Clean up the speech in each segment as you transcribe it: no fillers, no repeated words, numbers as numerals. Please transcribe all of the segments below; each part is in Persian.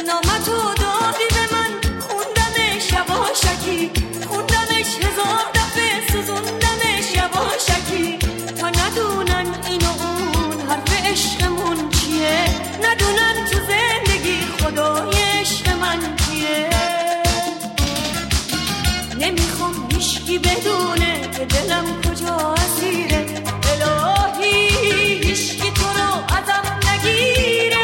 نامتو دادی به من، خوندمش یواشکی، خوندمش 1000 دفعه، سوزوندمش یواشکی، تا ندونن این و اون حرف عشقمون چیه، ندونن تو زندگی خدای عشق من کیه. نمیخوام هیچکی بدونه که دلم کجا اسیره، الهی هیچکی تو رو ازم نگیره،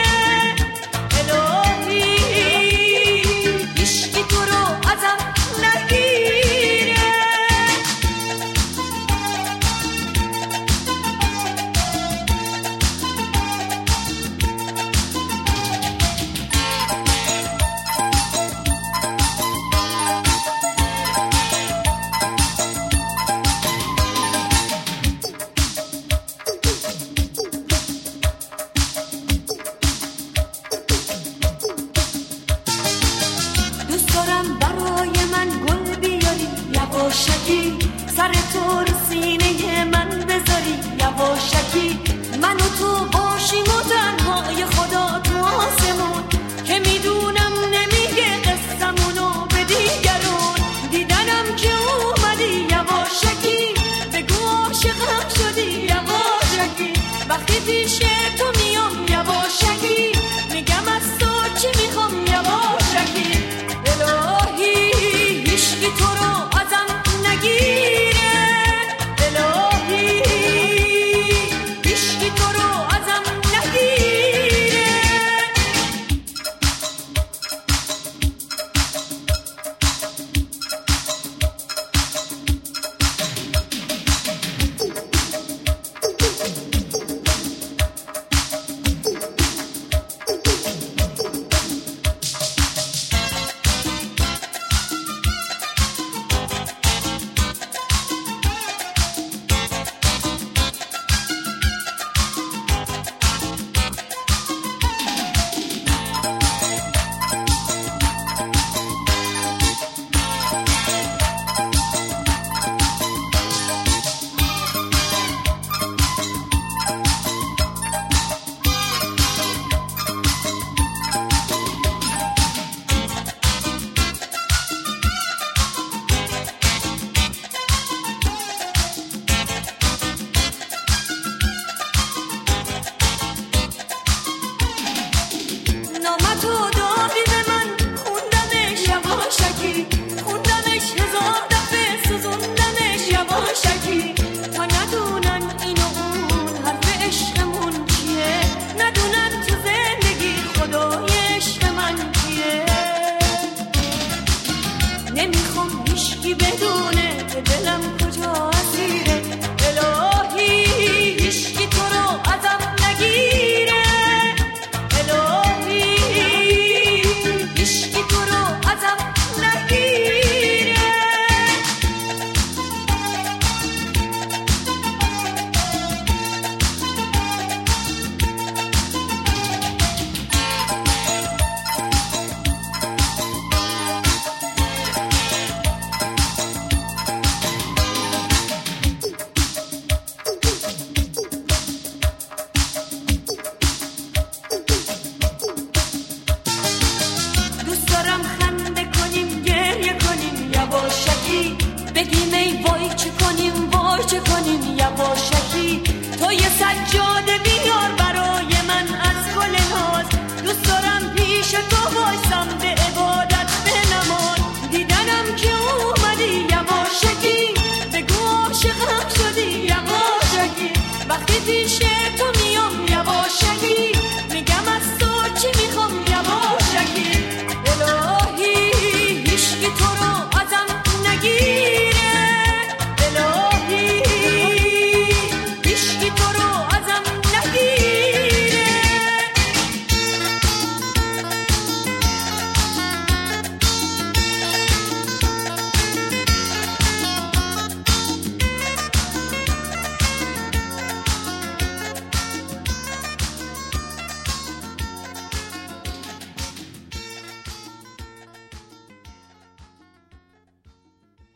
الهی هیچکی تو رو ازم نگیره. یواشکی سر تو رو سینه من بذاری، یواشکی من و تو باشیم و تنهای خدا تو آسمون، که میدونم نمیگه قصمونو به دیگرون. دیدنم که اومدی یواشکی، بگو عاشقم شدی یواشکی، وقتی پیش تو میام یواشکی، میگم از تو چی میخوام یواشکی. الهی هیچکی تو رو نگیره، الهی هیچکی تو رو ازم نگیره. نامتو دادی به من، خوندمش یواشکی، خوندمش 1000 دفعه، سوزوندمش یواشکی، تا ندونن این و اون حرف عشقمون چیه، ندونن تو زندگی خدای عشق من کیه. نمیخوام هیچکی بدونه که دلم کجا اسیره، الهی هیچکی تو رو ازم نگیره، الهی هیچکی تو رو ازم نگیره. بگیم ای وای چه کنیم، وای چه کنیم یواشکی، تو یه سجاده